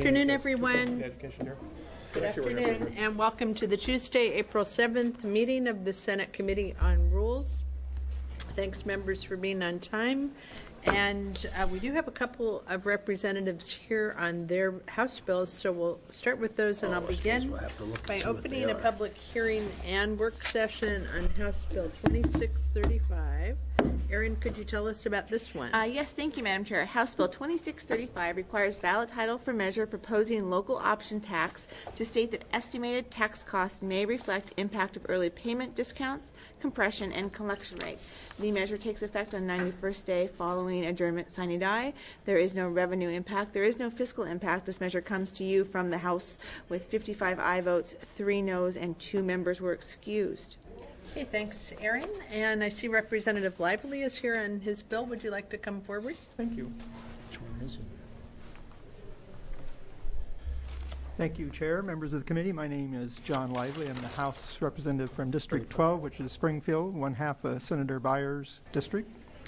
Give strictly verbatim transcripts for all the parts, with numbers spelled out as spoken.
afternoon, everyone. Good afternoon, and welcome to the Tuesday, April seventh meeting of the Senate Committee on Rules. Thanks, members, for being on time. And uh, we do have a couple of representatives here on their House bills, so we'll start with those, and oh, I'll begin we'll by opening a public hearing and work session on House Bill twenty-six thirty-five. Erin, could you tell us about this one? Uh, yes, thank you, Madam Chair. House Bill twenty-six thirty-five requires ballot title for measure proposing local option tax to state that estimated tax costs may reflect impact of early payment discounts, compression, and collection rate. The measure takes effect on ninety-first day following adjournment sine die. There is no revenue impact. There is no fiscal impact. This measure comes to you from the House with fifty-five aye votes, three noes, and two members were excused. Okay, thanks, Erin. And I see Representative Lively is here on his bill. Would you like to come forward? Thank you. Which one is it? Thank you, Chair, members of the committee. My name is John Lively. I'm the House Representative from District twelve, which is Springfield, one half of Senator Byers' district.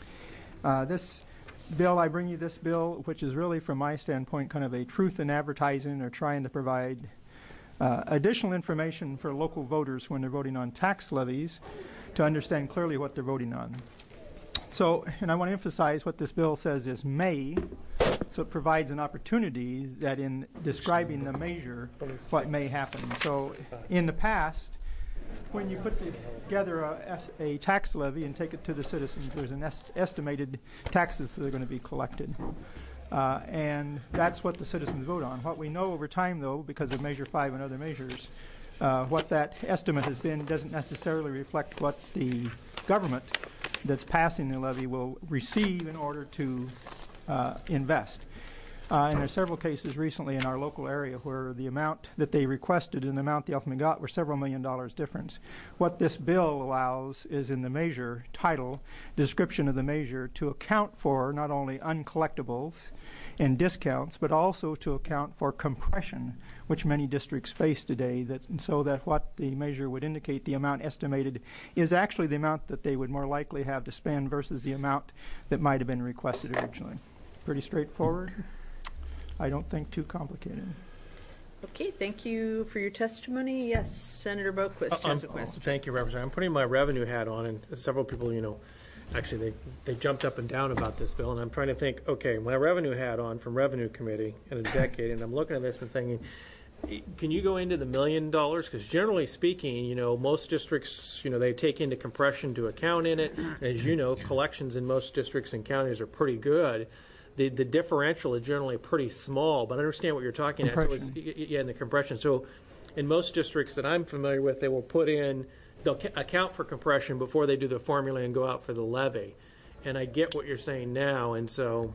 Uh, this bill, I bring you this bill, which is really, from my standpoint, kind of a truth in advertising, or trying to provide Uh, additional information for local voters when they're voting on tax levies to understand clearly what they're voting on. So, and I want to emphasize what this bill says is may, so it provides an opportunity that in describing the measure, what may happen. So in the past, when you put together a, a tax levy and take it to the citizens, there's an est estimated taxes that are going to be collected. Uh, and that's what the citizens vote on. What we know over time, though, because of Measure five and other measures, uh, what that estimate has been doesn't necessarily reflect what the government that's passing the levy will receive in order to uh, invest. Uh, and there are several cases recently in our local area where the amount that they requested and the amount they ultimately got were several million dollars difference. What this bill allows is, in the measure title, description of the measure, to account for not only uncollectibles and discounts, but also to account for compression, which many districts face today, that, and so that what the measure would indicate, the amount estimated, is actually the amount that they would more likely have to spend versus the amount that might have been requested originally. Pretty straightforward. I don't think too complicated. Okay, thank you for your testimony. Yes, Senator Boquist uh, has a question. Thank you, Representative. I'm putting my revenue hat on, and several people, you know, actually they, they jumped up and down about this bill, and I'm trying to think, okay, my revenue hat on from Revenue Committee in a decade, and I'm looking at this and thinking, can you go into the million dollars? Because generally speaking, you know, most districts, you know, they take into compression to account in it. And as you know, collections in most districts and counties are pretty good. The, the differential is generally pretty small, but I understand what you're talking about. So it's, yeah, in the compression. So in most districts that I'm familiar with, they will put in, they'll ca account for compression before they do the formula and go out for the levy. And I get what you're saying now, and so.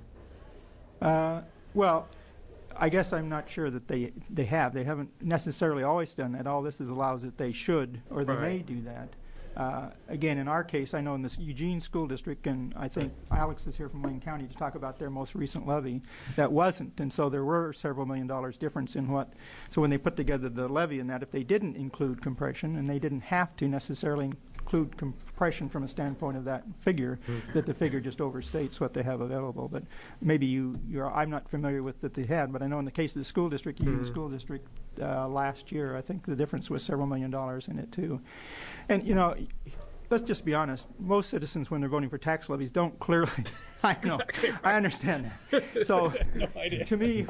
Uh, well, I guess I'm not sure that they, they have. They haven't necessarily always done that. All this is allows that they should, or they right. may do that. Uh, again, in our case, I know in this Eugene School District, and I think Alex is here from Wayne County to talk about their most recent levy, that wasn't. And so there were several million dollars difference in what. So when they put together the levy, and that if they didn't include compression, and they didn't have to necessarily include compression from a standpoint of that figure, mm-hmm. that the figure just overstates what they have available. But maybe you, you're, I'm not familiar with that they had, but I know in the case of the school district, Eugene mm-hmm. School District, uh, last year, I think the difference was several million dollars in it too. And you know, let's just be honest. Most citizens, when they're voting for tax levies, don't clearly. I know. Exactly right. I understand that. So, no idea. to me,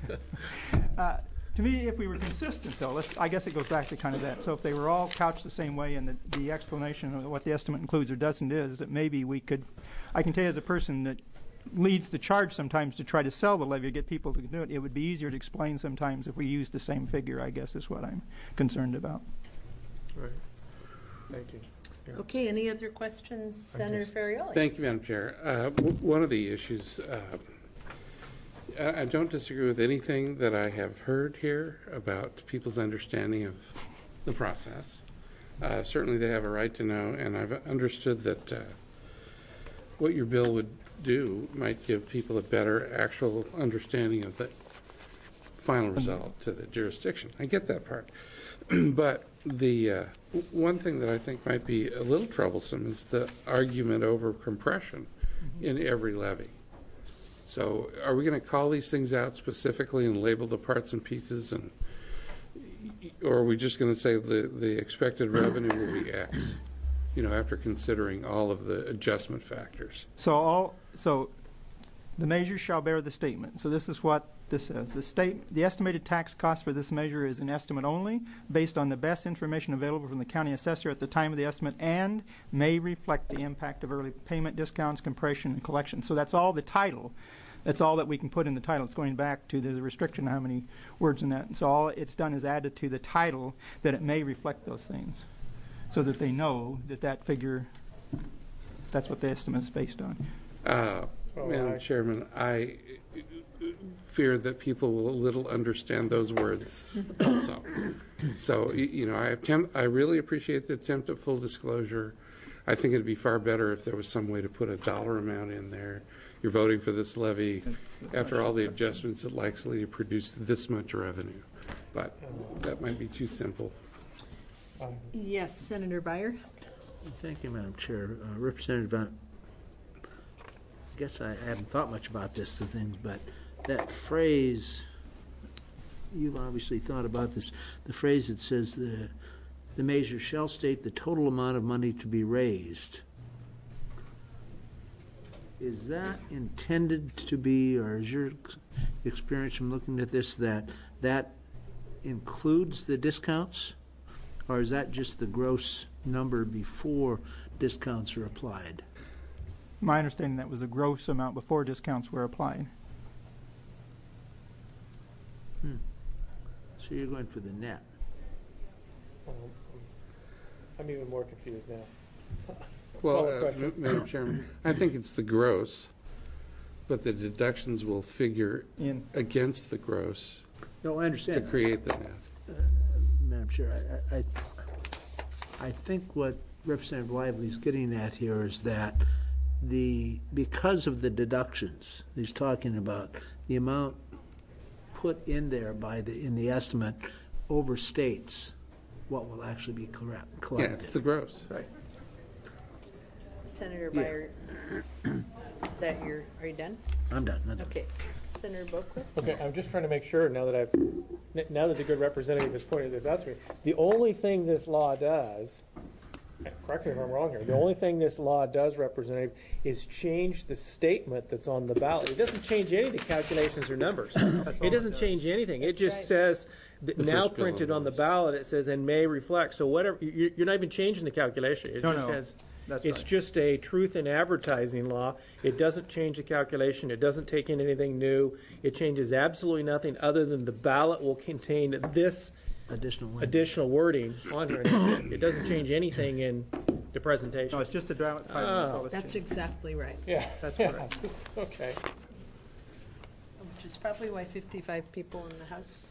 uh, to me, if we were consistent, though, let's, I guess it goes back to kind of that. So, if they were all couched the same way, and the, the explanation of what the estimate includes or doesn't is that maybe we could. I can tell you, as a person that leads the charge sometimes to try to sell the levy or get people to do it, it would be easier to explain sometimes if we used the same figure. I guess is what I'm concerned about. Right. Thank you. Yeah. Okay, any other questions, Senator Ferrioli? Thank you, Madam Chair. Uh, w one of the issues, uh, I, I don't disagree with anything that I have heard here about people's understanding of the process. Uh, certainly they have a right to know, and I've understood that uh, what your bill would do might give people a better actual understanding of the final result to the jurisdiction. I get that part. But the uh, one thing that I think might be a little troublesome is the argument over compression mm-hmm. in every levy. So are we going to call these things out specifically and label the parts and pieces, and or are we just going to say the, the expected revenue will be X, you know, after considering all of the adjustment factors? So all so the measure shall bear the statement. So this is what this says. The state, the estimated tax cost for this measure is an estimate only, based on the best information available from the county assessor at the time of the estimate, and may reflect the impact of early payment discounts, compression, and collection. So that's all the title. That's all that we can put in the title. It's going back to the restriction on how many words in that. And so all it's done is added to the title that it may reflect those things, so that they know that that figure, that's what the estimate is based on. Uh, Oh, Madam I- Chairman, I fear that people will little understand those words also. So, y- you know, I attempt, I really appreciate the attempt at full disclosure. I think it'd be far better if there was some way to put a dollar amount in there. You're voting for this levy after all the adjustments, it likely to produce this much revenue. But that might be too simple. Yes, Senator Byer. Thank you, Madam Chair. Uh, Representative Van, I guess I haven't thought much about this the things, but that phrase, you've obviously thought about this, the phrase that says the, the measure shall state the total amount of money to be raised. Is that intended to be, or is your experience from looking at this that that includes the discounts? Or is that just the gross number before discounts are applied? My understanding that was a gross amount before discounts were applied. Hmm. So you're going for the net. Um, I'm even more confused now. Well, Follow-up uh, question. M- Madam Chairman, I think it's the gross, but the deductions will figure In against the gross No, I to understand. create the net. Madam Chair, I, I, I think what Representative Lively is getting at here is that the, because of the deductions, he's talking about the amount put in there by the, in the estimate overstates what will actually be correct, Yeah, collected. it's the gross. right. Senator Yeah. Byer, is that your, are you done? I'm done. I'm done. Okay. Senator Boquist? Okay, I'm just trying to make sure now that I've, n- now that the good representative has pointed this out to me, the only thing this law does, correct me if I'm wrong here, the only thing this law does, Representative, is change the statement that's on the ballot. It doesn't change any of the calculations or numbers. It doesn't change anything. It just right. says, that The now first bill printed on the was- ballot, it says, and may reflect. So whatever, you- you're not even changing the calculation. It No, just no. says, That's it's right. just a truth in advertising law. It doesn't change the calculation. It doesn't take in anything new. It changes absolutely nothing other than the ballot will contain this Additional language. additional wording on here. And it doesn't change anything in the presentation. No, it's just a draft title. That's all it's That's changed. exactly right, Yeah. That's yeah. correct. Okay. which is probably why fifty-five people in the House.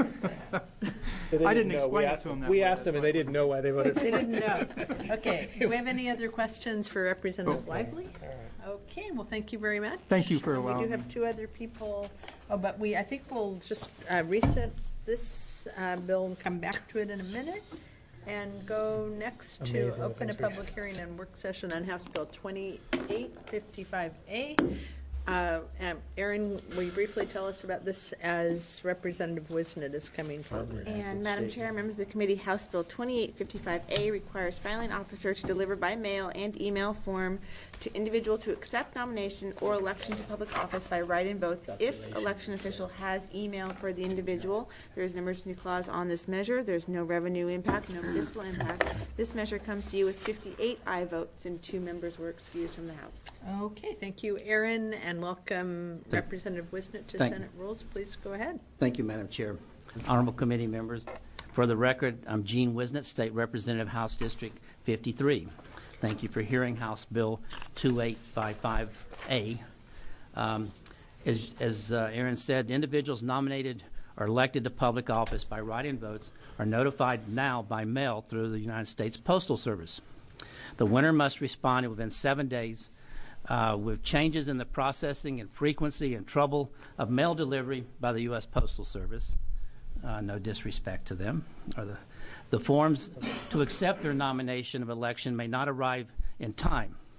They I didn't know. explain we it asked to them them. that We way. asked them, and they didn't know why they voted. They didn't know. Okay, do we have any other questions for Representative Lively? All right. Okay, well, thank you very much. Thank you for And We allowing do me. have two other people, oh, but we, I think we'll just uh, recess this uh, bill and come back to it in a minute, and go next to Amazing the open a things we have. public hearing and work session on House Bill twenty-eight fifty-five A. Uh, um, Aaron, will you briefly tell us about this as Representative Wisnett is coming forward? And Madam Chair, members of the committee, House Bill twenty-eight fifty-five A requires filing officer to deliver by mail and email form to individual to accept nomination or election to public office by write-in votes if election official has emailed for the individual. There is an emergency clause on this measure. There's no revenue impact, no fiscal impact. This measure comes to you with fifty-eight aye votes and two members were excused from the House. Okay, thank you, Aaron, and welcome Representative Wisnett to Thank- Senate Rules. Please go ahead. Thank you, Madam Chair. Honorable committee members, for the record, I'm Gene Wisnett, State Representative, House District fifty-three. Thank you for hearing House Bill twenty-eight fifty-five A. Um, as as uh, Aaron said, individuals nominated or elected to public office by write-in votes are notified now by mail through the United States Postal Service. The winner must respond within seven days Uh, with changes in the processing and frequency and trouble of mail delivery by the U S Postal Service. Uh, no disrespect to them. Or the, the forms to accept their nomination of election may not arrive in time.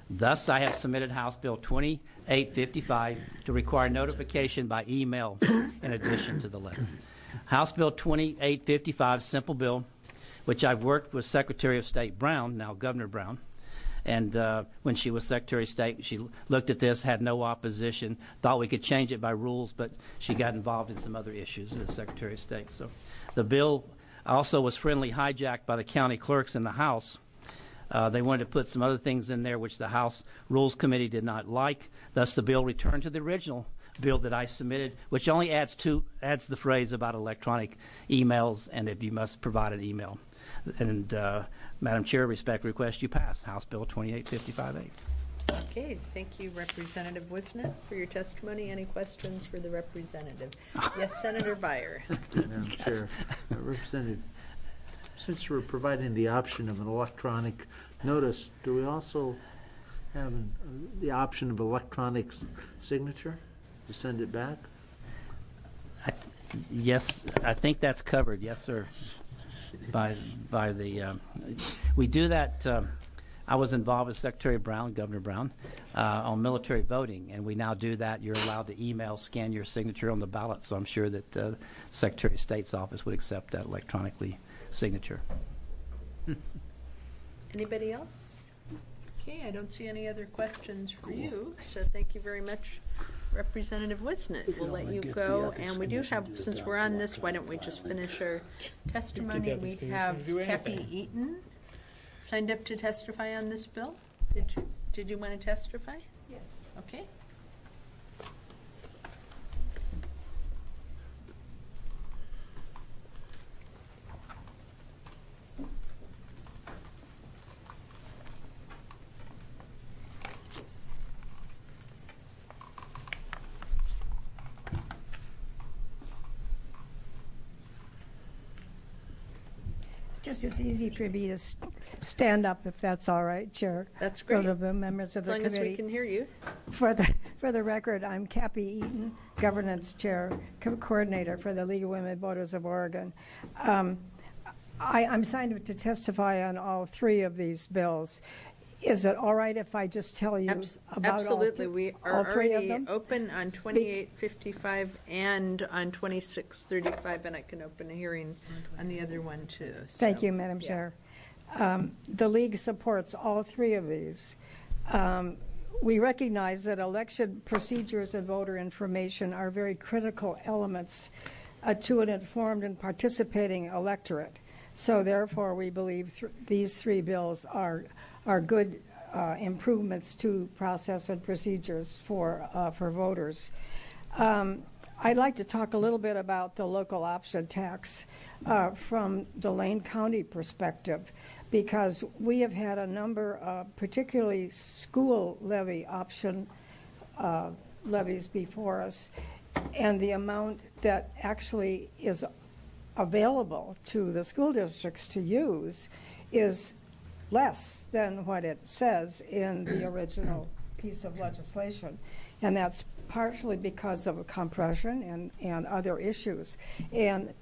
Thus, I have submitted House Bill twenty-eight fifty-five to require notification by email in addition to the letter. House Bill twenty-eight fifty-five, simple bill, which I've worked with Secretary of State Brown, now Governor Brown, and uh, when she was Secretary of State, she looked at this, had no opposition, thought we could change it by rules, but she got involved in some other issues as Secretary of State. So the bill also was friendly hijacked by the county clerks in the House. Uh, they wanted to put some other things in there which the House Rules Committee did not like. Thus, the bill returned to the original bill that I submitted, which only adds two adds the phrase about electronic emails and if you must provide an email. And uh, Madam Chair, respect request you pass House Bill twenty-eight fifty-five A. Okay, thank you, Representative Wisnett, for your testimony. Any questions for the representative? Yes, Senator Byer. Madam Chair, uh, Representative, since we're providing the option of an electronic notice, do we also have an, uh, the option of electronic s- signature to send it back? I th- yes, I think that's covered. Yes, sir. By by the um, we do that. Um, I was involved with Secretary Brown, Governor Brown, uh, on military voting, and we now do that. You're allowed to email, scan your signature on the ballot. So I'm sure that uh, Secretary of State's office would accept that electronically signature. Anybody else? Okay, I don't see any other questions for you, so thank you very much, Representative Wisnett. We'll let you go, and we do have, since we're on this, why don't we just finish our testimony? We have Cappy Eaton signed up to testify on this bill. Did you, did you want to testify? Yes. Okay. Just as easy for me to s- stand up, if that's all right, Chair. That's For great. the members of As the long as we committee. can hear you. For the for the record, I'm Cappy Eaton, Governance Chair, Co- Coordinator for the League of Women Voters of Oregon. Um, I, I'm signed up to testify on all three of these bills. Is it all right if I just tell you Abs- about Absolutely. all, th- We all are three of already them? open on twenty-eight fifty-five and on twenty-six thirty-five, and I can open a hearing on the other one too. Thank So, you, Madam yeah. Chair. Um, The League supports all three of these. Um, We recognize that election procedures and voter information are very critical elements uh, to an informed and participating electorate. So therefore, we believe th- these three bills are are good uh, improvements to process and procedures for uh, for voters. Um, I'd like to talk a little bit about the local option tax uh, from the Lane County perspective, because we have had a number of particularly school levy option uh, levies before us, and the amount that actually is available to the school districts to use is less than what it says in the original piece of legislation. And that's partially because of a compression and, and other issues. And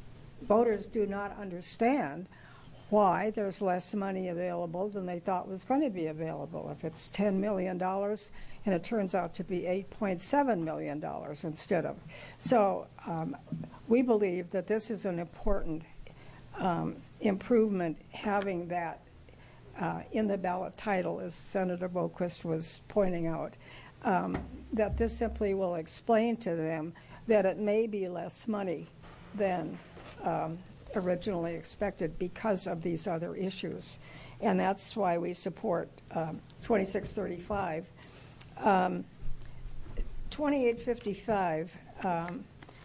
voters do not understand why there's less money available than they thought was going to be available. If it's ten million dollars and it turns out to be eight point seven million dollars instead of. So um, we believe that this is an important um, improvement, having that uh, in the ballot title, as Senator Boquist was pointing out, um, that this simply will explain to them that it may be less money than um, originally expected because of these other issues. And that's why we support um, twenty-six thirty-five. Um, twenty-eight fifty-five um,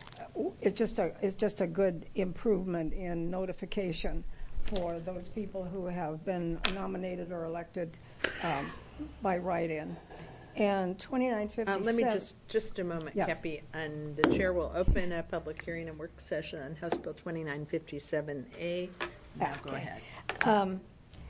is just a is just a good improvement in notification for those people who have been nominated or elected um, by write-in. And twenty-nine Uh, fifty-seven. Let me just, just a moment, Yes. Cappy, and the chair will open a public hearing and work session on House Bill twenty-nine fifty-seven A. Now go Okay. ahead. Um,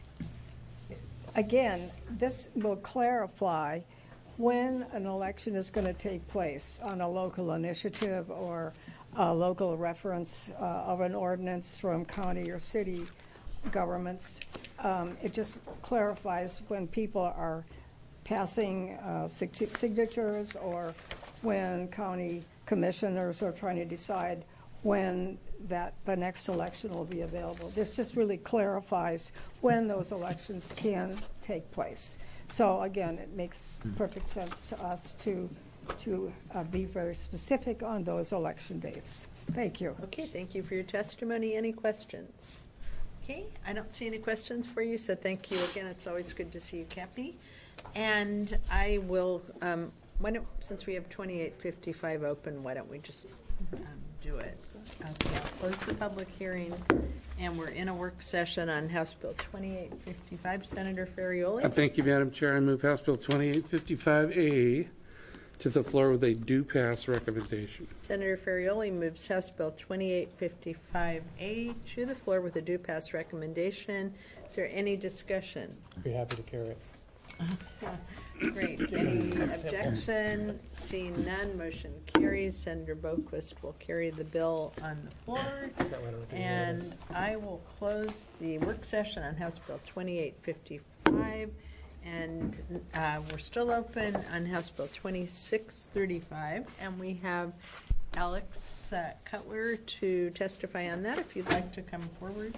Again, this will clarify when an election is going to take place on a local initiative or a local reference uh, of an ordinance from county or city governments. Um, It just clarifies when people are passing uh, sig- signatures or when county commissioners are trying to decide when that the next election will be available. This just really clarifies when those elections can take place. So again, it makes perfect sense to us to to uh, be very specific on those election dates. Thank you. Okay, thank you for your testimony. Any questions? Okay, I don't see any questions for you, so thank you again. It's always good to see you, Kathy. And I will, um, why don't, since we have twenty-eight fifty-five open, why don't we just um, do it? Okay, I'll close the public hearing, and we're in a work session on House Bill twenty-eight fifty-five. Senator Ferrioli. Uh, Thank you, Madam Chair. I move House Bill twenty-eight fifty-five A to the floor with a do-pass recommendation. Senator Ferrioli moves House Bill twenty-eight fifty-five A to the floor with a do-pass recommendation. Is there any discussion? Be happy to carry it. Great. Any objection? Seeing none, motion carries. Senator Boquist will carry the bill on the floor. And I will close the work session on House Bill twenty-eight fifty-five. And uh, we're still open on House Bill twenty-six thirty-five. And we have Alex uh, Cutler to testify on that, if you'd like to come forward.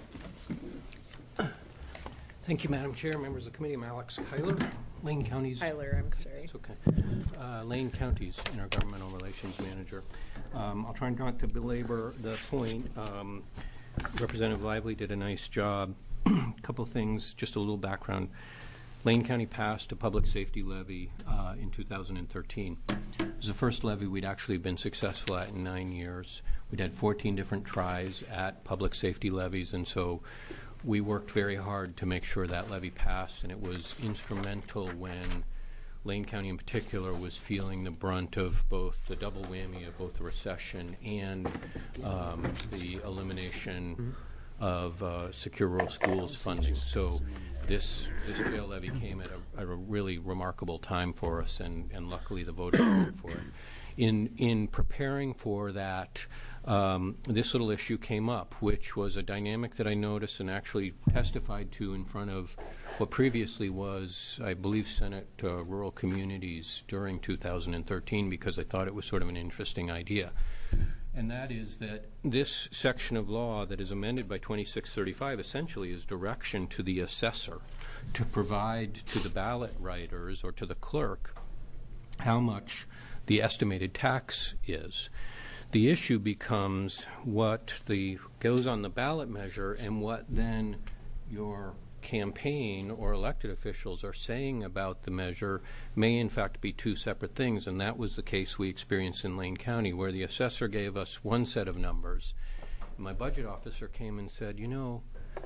Thank you, Madam Chair, members of the committee. I'm Alex Kyler, Lane County's. Tyler, I'm sorry. It's okay. Uh, Lane County's Intergovernmental Relations Manager. Um, I'll try not to belabor the point. Um, Representative Lively did a nice job. A couple things, just a little background. Lane County passed a public safety levy uh, in two thousand thirteen. It was the first levy we'd actually been successful at in nine years. We'd had fourteen different tries at public safety levies, and so we worked very hard to make sure that levy passed, and it was instrumental when Lane County in particular was feeling the brunt of both the double whammy of both the recession and um, the elimination of uh, Secure Rural Schools funding. So this this jail levy came at a, at a really remarkable time for us, and, and luckily the voters voted for it. In in preparing for that, um, this little issue came up, which was a dynamic that I noticed and actually testified to in front of what previously was, I believe, Senate uh, Rural Communities during two thousand thirteen, because I thought it was sort of an interesting idea. And that is that this section of law that is amended by twenty-six thirty-five essentially is direction to the assessor to provide to the ballot writers or to the clerk how much the estimated tax is. The issue becomes what the goes on the ballot measure and what then your campaign or elected officials are saying about the measure may in fact be two separate things, and that was the case we experienced in Lane County, where the assessor gave us one set of numbers. My budget officer came and said, you know,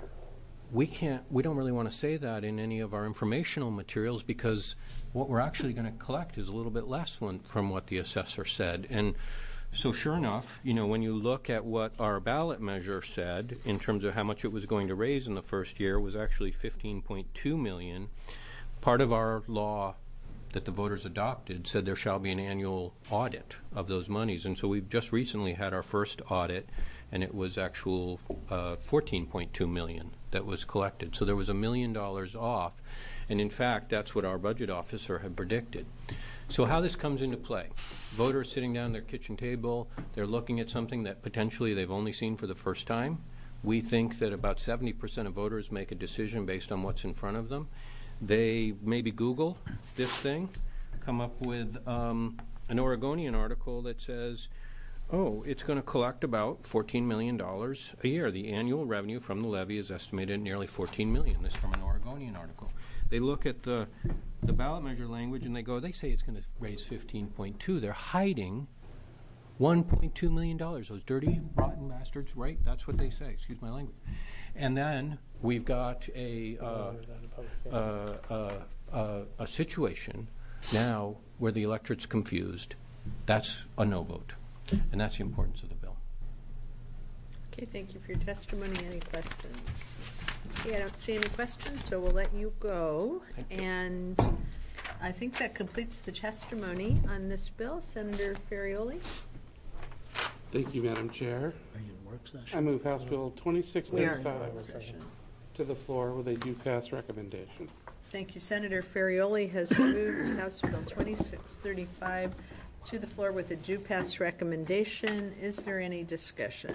we can't, we don't really want to say that in any of our informational materials because what we're actually going to collect is a little bit less one, from what the assessor said. And so sure enough, you know, when you look at what our ballot measure said in terms of how much it was going to raise in the first year, was actually fifteen point two million dollars. Part of our law that the voters adopted said there shall be an annual audit of those monies. And so we've just recently had our first audit, and it was actual uh, fourteen point two million dollars that was collected. So there was a million dollars off. And in fact, that's what our budget officer had predicted. So how this comes into play, voters sitting down at their kitchen table, they're looking at something that potentially they've only seen for the first time. We think that about seventy percent of voters make a decision based on what's in front of them. They maybe Google this thing, come up with um, an Oregonian article that says, oh, it's going to collect about fourteen million dollars a year. The annual revenue from the levy is estimated at nearly fourteen million dollars. This is from an Oregonian article. They look at the, the ballot measure language and they go, they say it's going to raise fifteen point two. They're hiding one point two million dollars. Those dirty, rotten bastards, right? That's what they say. Excuse my language. And then we've got a, uh, uh, uh, uh, a situation now where the electorate's confused. That's a no vote. And that's the importance of the bill. Okay, thank you for your testimony. Any questions? Okay, I don't see any questions, so we'll let you go. Thank you. And I think that completes the testimony on this bill. Senator Ferrioli. Thank you, Madam Chair. Are you in work session? I move House Bill twenty-six We are in thirty-five work session. to the floor with a do-pass recommendation. Thank you. Senator Ferrioli has moved House Bill twenty-six thirty-five to the floor with a due pass recommendation. Is there any discussion?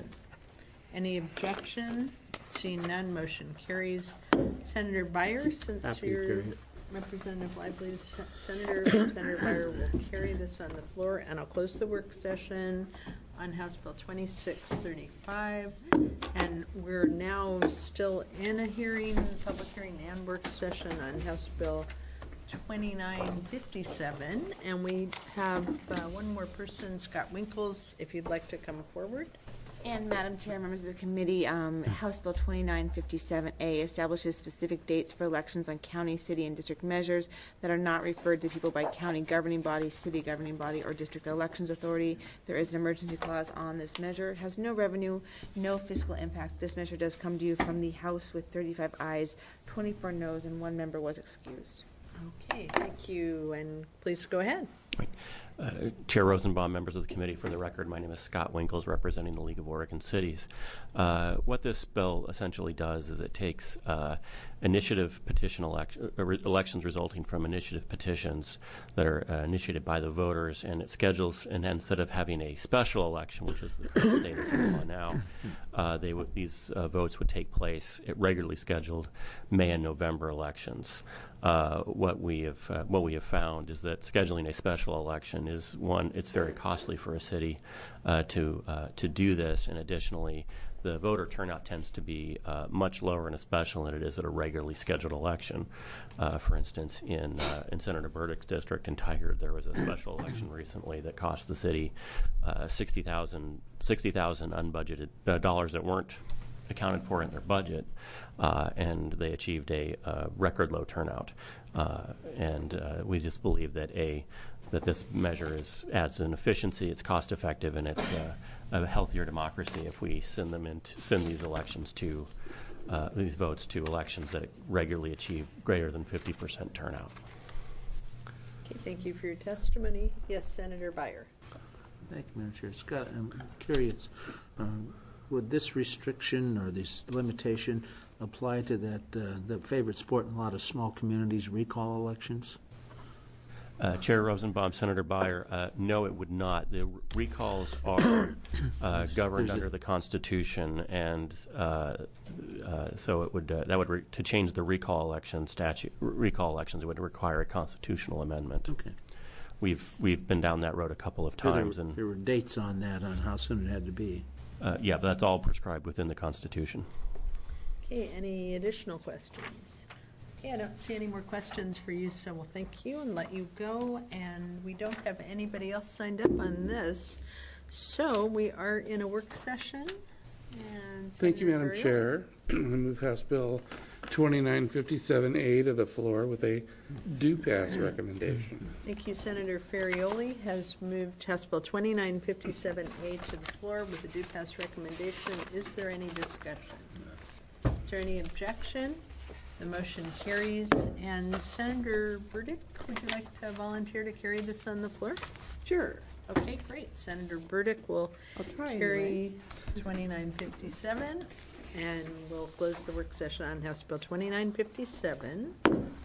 Any objection? Seeing none, motion carries. Senator Byer, since Happy to you're carry it. Representative Lively, Senator Senator Byer will carry this on the floor, and I'll close the work session on House Bill twenty-six thirty-five. And we're now still in a hearing, public hearing and work session on House Bill twenty-nine fifty-seven. And we have uh, one more person, Scott Winkles, if you'd like to come forward. And Madam Chair, members of the committee, um, House Bill twenty-nine fifty-seven A establishes specific dates for elections on county, city, and district measures that are not referred to people by county governing body, city governing body, or district elections authority. There is an emergency clause on this measure. It has no revenue, no fiscal impact. This measure does come to you from the House with thirty-five ayes, twenty-four noes, and one member was excused. Okay, thank you, and please go ahead. Uh, Chair Rosenbaum, members of the committee, for the record, my name is Scott Winkles, representing the League of Oregon Cities. Uh, what this bill essentially does is it takes uh, initiative petition elect- uh, re- elections resulting from initiative petitions that are uh, initiated by the voters, and it schedules, and instead of having a special election, which is the current status of the law now, uh, they w- these uh, votes would take place at regularly scheduled May and November elections. Uh, what we have uh, what we have found is that scheduling a special election is one. It's very costly for a city uh, to uh, to do this, and additionally, the voter turnout tends to be uh, much lower in a special than it is at a regularly scheduled election. Uh, for instance, in uh, in Senator Burdick's district in Tigard, there was a special election recently that cost the city uh, sixty thousand unbudgeted uh, dollars that weren't accounted for in their budget, uh, and they achieved a uh, record low turnout. Uh, and uh, we just believe that a that this measure is adds an efficiency, it's cost effective, and it's uh, a healthier democracy if we send them into send these elections to uh, these votes to elections that regularly achieve greater than fifty percent turnout. Okay, thank you for your testimony. Yes, Senator Byer. Thank you, Madam Chair. Scott, I'm curious, um, would this restriction or this limitation apply to that uh, the favorite sport in a lot of small communities, recall elections? Uh, Chair Rosenbaum, Senator Byer, uh, no, it would not. The recalls are uh, governed under the Constitution, and uh, uh, so it would uh, that would re- to change the recall election statute. Recall elections, it would require a constitutional amendment. Okay. We've we've been down that road a couple of times, there, and there were dates on that on how soon it had to be. Uh, yeah, but that's all prescribed within the Constitution. Okay, any additional questions? Okay, I don't see any more questions for you, so we'll thank you and let you go. And we don't have anybody else signed up on this, so we are in a work session. And Thank you, Madam Ferrioli. Chair. I move House Bill twenty-nine fifty-seven A to the floor with a due pass recommendation. Thank you. Senator Ferrioli has moved House Bill twenty-nine fifty-seven A to the floor with a due pass recommendation. Is there any discussion? Is there any objection? The motion carries. And Senator Burdick, would you like to volunteer to carry this on the floor? Sure. Okay, great. Senator Burdick will I'll try carry anyway. twenty-nine fifty-seven, and we'll close the work session on House Bill twenty-nine fifty-seven.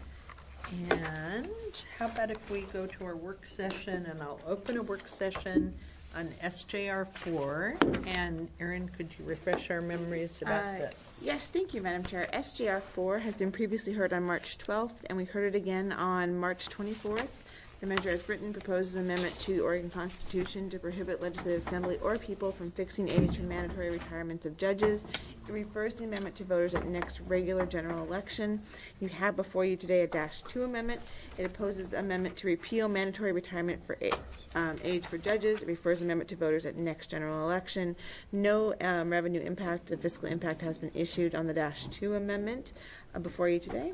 And how about if we go to our work session, and I'll open a work session on S J R four. And Erin, could you refresh our memories about Uh, this? Yes, thank you, Madam Chair. S J R four has been previously heard on March twelfth, and we heard it again on March twenty-fourth. The measure as written proposes an amendment to the Oregon Constitution to prohibit legislative assembly or people from fixing age for mandatory retirement of judges. It refers the amendment to voters at the next regular general election. You have before you today a dash two amendment. It opposes the amendment to repeal mandatory retirement for age, um, age for judges. It refers the amendment to voters at next general election. No um, revenue impact, the fiscal impact has been issued on the dash two amendment uh, before you today.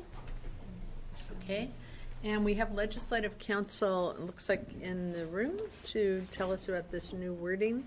Okay. And we have Legislative Counsel, it looks like, in the room to tell us about this new wording.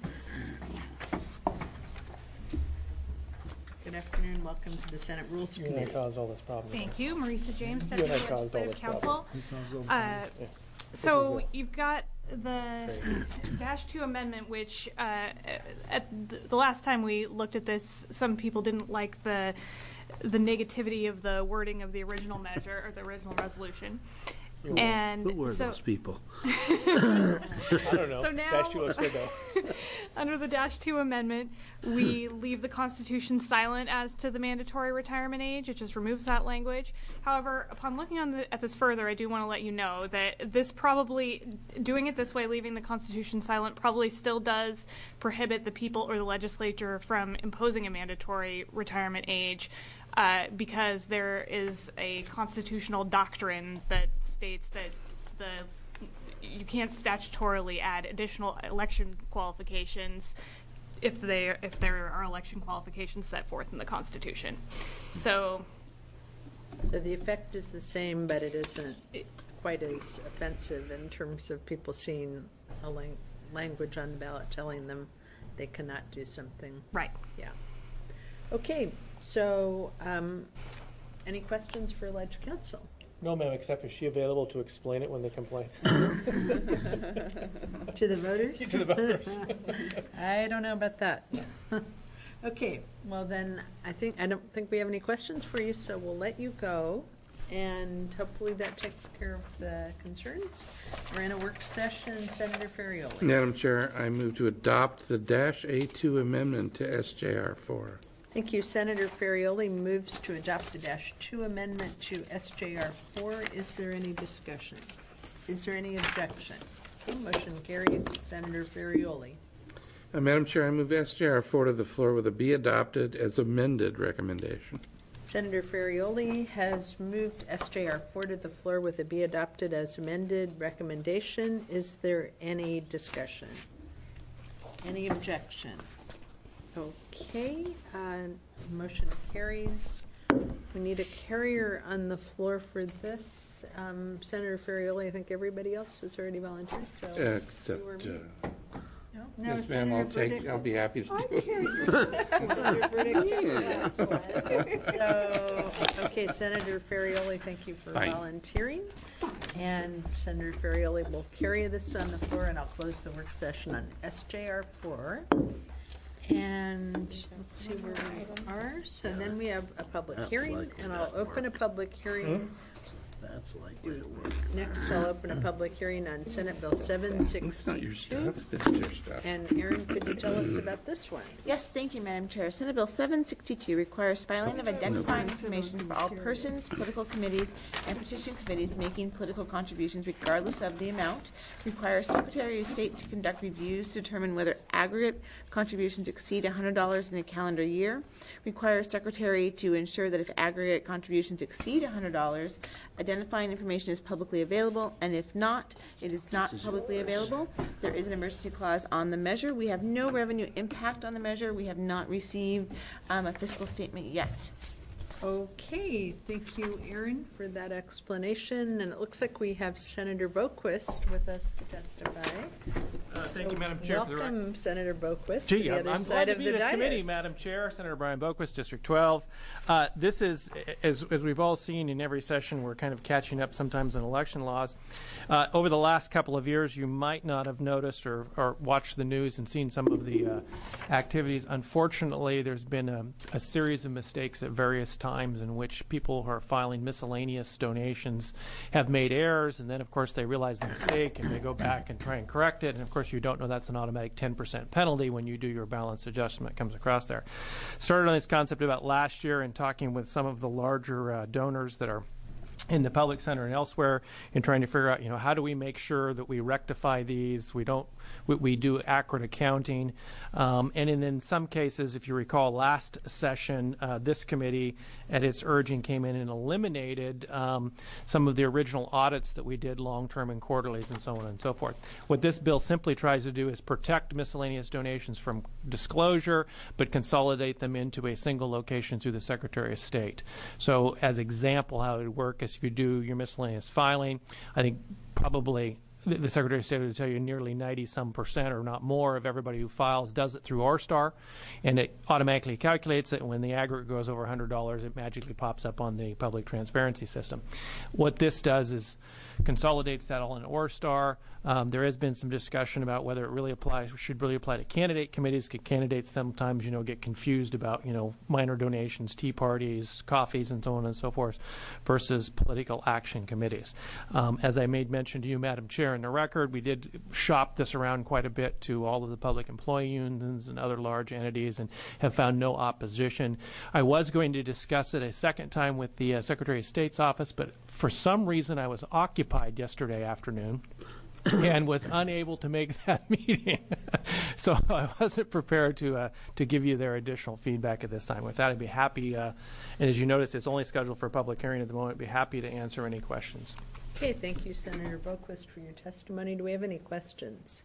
Good afternoon. Welcome to the Senate Rules You and I Committee. caused all this problem. Thank you. Marisa James, You and I Deputy caused all Legislative this Counsel. problem. Uh, So you've got the Dash two amendment, which uh, at the last time we looked at this, some people didn't like the the negativity of the wording of the original measure or the original resolution. And Who were so, those people? I don't know. So now, Dash two looks good, though. under the Dash two amendment, we leave the Constitution silent as to the mandatory retirement age. It just removes that language. However, upon looking on the, at this further, I do want to let you know that this probably, doing it this way, leaving the Constitution silent, probably still does prohibit the people or the legislature from imposing a mandatory retirement age. Uh, because there is a constitutional doctrine that states that the you can't statutorily add additional election qualifications if they if there are election qualifications set forth in the Constitution. So, So the effect is the same, but it isn't quite as offensive in terms of people seeing a lang- language on the ballot telling them they cannot do something. right. Yeah. Okay. So, um, any questions for alleged counsel? No, ma'am, except is she available to explain it when they complain? To the voters? To the voters. I don't know about that. Okay, well then, I think, I don't think we have any questions for you, so we'll let you go. And hopefully that takes care of the concerns. We're in a work session. Senator Ferrioli. Madam Chair, I move to adopt the Dash A two amendment to S J R four. Thank you. Senator Ferrioli moves to adopt the Dash two amendment to S J R four. Is there any discussion? Is there any objection? Okay, motion carries. Senator Ferrioli. Uh, Madam Chair, I move S J R four to the floor with a be adopted as amended recommendation. Senator Ferrioli has moved S J R four to the floor with a be adopted as amended recommendation. Is there any discussion? Any objection? Okay, uh, motion carries. We need a carrier on the floor for this. Um, Senator Ferrioli, I think everybody else has already volunteered. So Except, you or me? uh, no? No, yes, ma'am, I'll Senator take, Burdick. I'll be happy to I'm do it. curious. Senator Burdick, that's one. So, okay, Senator Ferrioli, thank you for Fine. volunteering. And Senator Ferrioli will carry this on the floor, and I'll close the work session on S J R four. And let's see where we are. So then we have a public That's hearing, likely and I'll not open a public hearing. That's likely to work. Next, I'll open a public hearing on Senate Bill seven six It's not your two. stuff, it's your stuff. And Aaron, could you tell us about this one? Yes, thank you, Madam Chair. Senate Bill seven sixty-two requires filing of identifying information for all persons, political committees, and petition committees making political contributions regardless of the amount. Requires Secretary of State to conduct reviews to determine whether aggregate contributions exceed one hundred dollars in a calendar year. Requires Secretary to ensure that if aggregate contributions exceed one hundred dollars, identifying information is publicly available, and if not, it is not publicly available. There is an emergency clause on the measure. We have no revenue impact on the measure. We have not received um, a fiscal statement yet. Okay, thank you, Aaron, for that explanation. And it looks like we have Senator Boquist with us to testify. Uh, thank you, Madam Chair. For the rec- Welcome, Senator Boquist, to Gee, the I'm, other I'm side glad to of be the in this dais. committee, Madam Chair. Senator Brian Boquist, District twelve. Uh, this is, as, as we've all seen in every session, we're kind of catching up sometimes on election laws. Uh, over the last couple of years, you might not have noticed or, or watched the news and seen some of the uh, activities. Unfortunately, there's been a, a series of mistakes at various times in which people who are filing miscellaneous donations have made errors, and then, of course, they realize the mistake and they go back and try and correct it. And, of course, you don't know that's an automatic ten percent penalty when you do your balance adjustment comes across there. Started on this concept about last year and talking with some of the larger uh, donors that are in the public center and elsewhere, and trying to figure out, you know, how do we make sure that we rectify these? We don't, we, we do accurate accounting, um, and in, in some cases, if you recall, last session, uh, this committee, at its urging, came in and eliminated um, some of the original audits that we did, long-term and quarterlies, and so on and so forth. What this bill simply tries to do is protect miscellaneous donations from disclosure, but consolidate them into a single location through the Secretary of State. So, as example, how it would work is if you do your miscellaneous filing, I think probably the, the Secretary of State will tell you nearly ninety some percent or not more of everybody who files does it through ORSTAR, and it automatically calculates it. And when the aggregate goes over one hundred dollars, it magically pops up on the public transparency system. What this does is consolidates that all in Orstar. Um, there has been some discussion about whether it really applies, should really apply to candidate committees. Candidates sometimes, you know, get confused about, you know, minor donations, tea parties, coffees, and so on and so forth, versus political action committees. Um, as I made mention to you, Madam Chair, in the record, we did shop this around quite a bit to all of the public employee unions and other large entities, and have found no opposition. I was going to discuss it a second time with the uh, Secretary of State's office, but for some reason I was occupied yesterday afternoon and was unable to make that meeting. So I wasn't prepared to uh, to give you their additional feedback at this time. With that, I'd be happy, uh, and as you notice, it's only scheduled for a public hearing at the moment. I'd be happy to answer any questions. Okay, thank you, Senator Boquist, for your testimony. Do we have any questions?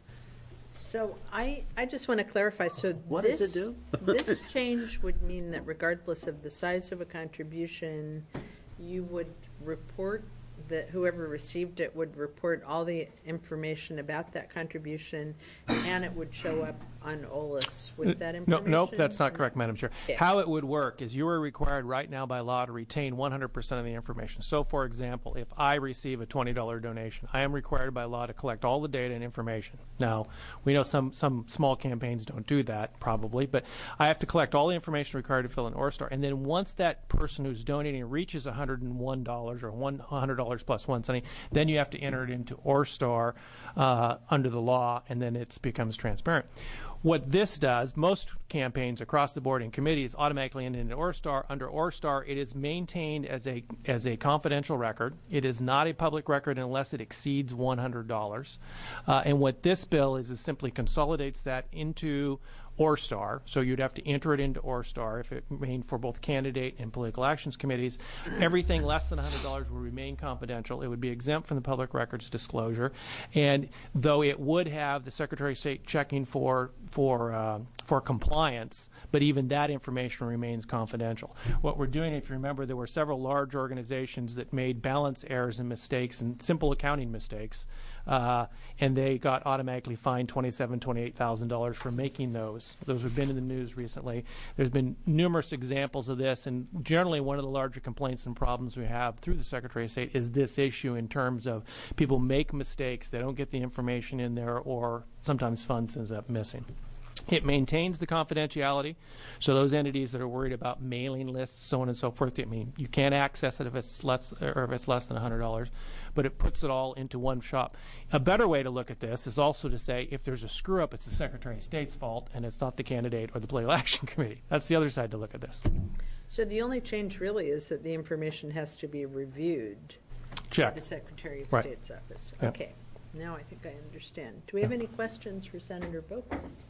So I, I just want to clarify. So What this, does it do? this change would mean that regardless of the size of a contribution, you would report that whoever received it would report all the information about that contribution, and it would show up on O L A S with that No, information? nope, that's not correct, Madam Chair. Okay. How it would work is you are required right now by law to retain one hundred percent of the information. So, for example, if I receive a twenty dollar donation, I am required by law to collect all the data and information. Now, we know some, some small campaigns don't do that, probably, but I have to collect all the information required to fill an Orstar. And then once that person who's donating reaches one hundred one dollars or one hundred dollars plus one cent, then you have to enter it into Orstar uh, under the law, and then it becomes transparent. What this does, most campaigns across the board in committees automatically enter into Orstar. Under Orstar, it is maintained as a as a confidential record. It is not a public record unless it exceeds one hundred dollars. Uh, and what this bill is is simply consolidates that into Orstar, so you'd have to enter it into Orstar if it remained for both candidate and political actions committees. Everything less than one hundred dollars will remain confidential. It would be exempt from the public records disclosure, and though it would have the Secretary of State checking for for uh, for compliance, but even that information remains confidential. What we're doing, if you remember, there were several large organizations that made balance errors and mistakes and simple accounting mistakes, uh, and they got automatically fined twenty-seven thousand dollars, twenty-eight thousand dollars for making those. Those have been in the news recently. There's been numerous examples of this, and generally one of the larger complaints and problems we have through the Secretary of State is this issue in terms of people make mistakes, they don't get the information in there, or sometimes funds ends up missing. It maintains the confidentiality, so those entities that are worried about mailing lists, so on and so forth, I mean, you can't access it if it's less or if it's less than one hundred dollars, but it puts it all into one shop. A better way to look at this is also to say if there's a screw up, it's the Secretary of State's fault, and it's not the candidate or the political action committee. That's the other side to look at this. So the only change really is that the information has to be reviewed Check. by the Secretary of Right. State's office. Yeah. Okay, now I think I understand. Do we have any questions for Senator Boquist?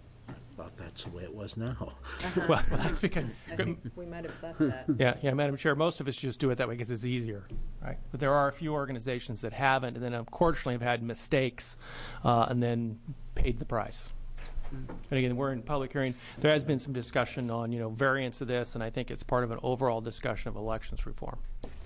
I thought that's the way it was now. Uh-huh. Well, well, that's because I think we might have thought that. Yeah, yeah, Madam Chair, most of us just do it that way because it's easier, right? But there are a few organizations that haven't, and then unfortunately have had mistakes, uh, and then paid the price. And again, we're in public hearing. There has been some discussion on, you know, variants of this, and I think it's part of an overall discussion of elections reform.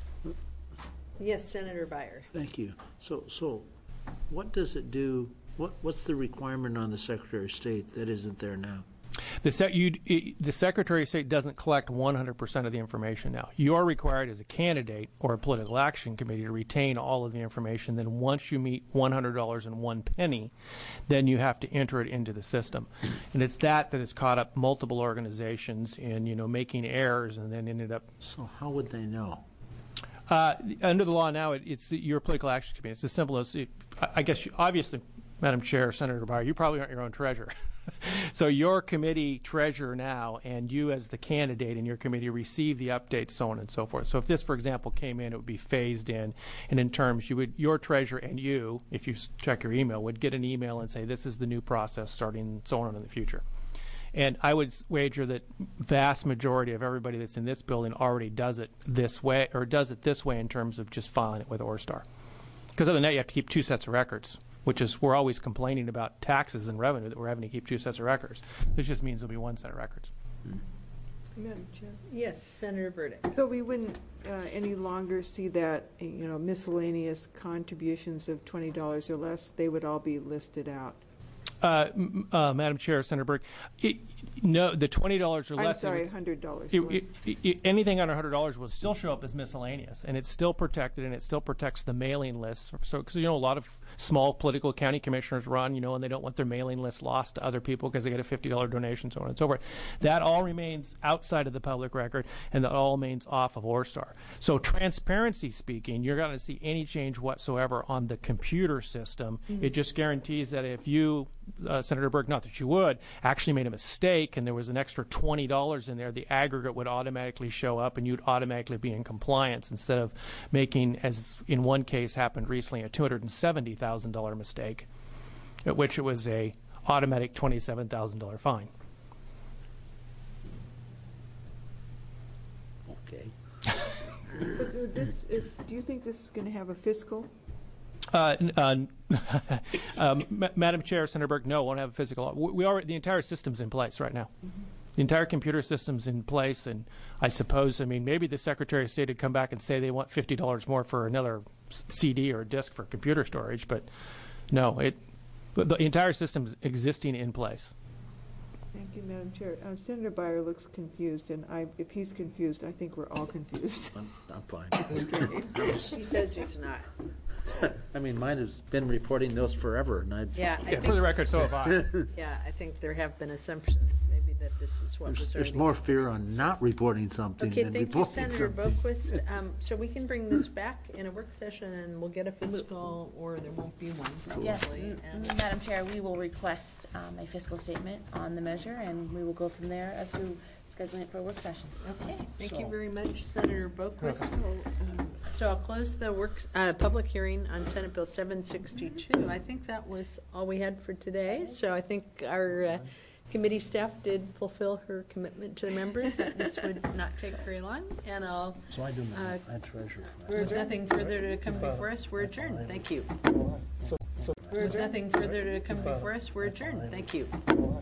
Yes, Senator Byers. Thank you. So, so what does it do? What, what's the requirement on the Secretary of State that isn't there now? The, se- you, it, the Secretary of State doesn't collect one hundred percent of the information now. You are required as a candidate or a political action committee to retain all of the information. Then once you meet one hundred dollars and one penny, then you have to enter it into the system. And it's that that has caught up multiple organizations in, you know, making errors and then ended up. So how would they know? Uh, under the law now, it, it's your political action committee. It's as simple as, it, I guess, you, obviously, Madam Chair, Senator Byer, you probably aren't your own treasurer. So your committee treasurer now, and you as the candidate in your committee receive the updates, so on and so forth. So if this, for example, came in, it would be phased in, and in terms, you would, your treasurer and you, if you check your email, would get an email and say, this is the new process starting so on in the future. And I would wager that vast majority of everybody that's in this building already does it this way, or does it this way in terms of just filing it with Orstar. Because other than that, you have to keep two sets of records, which is we're always complaining about taxes and revenue that we're having to keep two sets of records. This just means there'll be one set of records. Madam Chair. Yes, Senator Burdick. So we wouldn't uh, any longer see that, you know, miscellaneous contributions of twenty dollars or less, they would all be listed out. Uh, m- uh, Madam Chair, Senator Burke, it, no, the twenty dollars or I'm less. sorry, it one would- hundred dollars. It, it, it, it, anything under one hundred dollars will still show up as miscellaneous, and it's still protected, and it still protects the mailing list. So, because you know, a lot of small political county commissioners run, you know, and they don't want their mailing list lost to other people because they get a fifty dollar donation, so on and so forth. That all remains outside of the public record, and that all remains off of Orstar. So, transparency speaking, you're not going to see any change whatsoever on the computer system. Mm-hmm. It just guarantees that if you, uh, Senator Burke, not that you would, actually made a mistake and there was an extra twenty dollars in there, the aggregate would automatically show up and you'd automatically be in compliance instead of making, as in one case happened recently, a two hundred seventy thousand dollars mistake, at which it was a automatic twenty-seven thousand dollars fine. Okay. But this, is, do you think this is going to have a fiscal? Uh, n- uh, n- um, Ma- Madam Chair, Senator Burke, no, won't have a physical. We, we already, the entire system's in place right now. Mm-hmm. The entire computer system's in place, and I suppose, I mean, maybe the Secretary of State would come back and say they want fifty dollars more for another C D or disk for computer storage, but no, it. The entire system's existing in place. Thank you, Madam Chair. Um, Senator Byer looks confused, and I, if he's confused, I think we're all confused. I'm, I'm fine. She says he's not. I mean, mine has been reporting those forever, and I. Yeah, I Yeah, think, for the record, so have I. yeah, I think there have been assumptions, maybe that this is what was There's, already. there's more fear on not reporting something Okay, than thank you, reporting Senator something. Boquist. Um, so we can bring this back in a work session and we'll get a fiscal, or there won't be one Yes, probably. m- and- Madam Chair, we will request um, a fiscal statement on the measure, and we will go from there as to scheduling it for a work session. Okay, thank you very much, Senator Boquist. So, um, So I'll close the work, uh, public hearing on Senate Bill seven sixty-two. I think that was all we had for today. So I think our uh, committee staff did fulfill her commitment to the members that this would not take very long. And I'll, So I do uh, not, I treasure. with nothing further to come before us, we're adjourned. Thank you. With nothing further to come before us, we're adjourned. Thank you.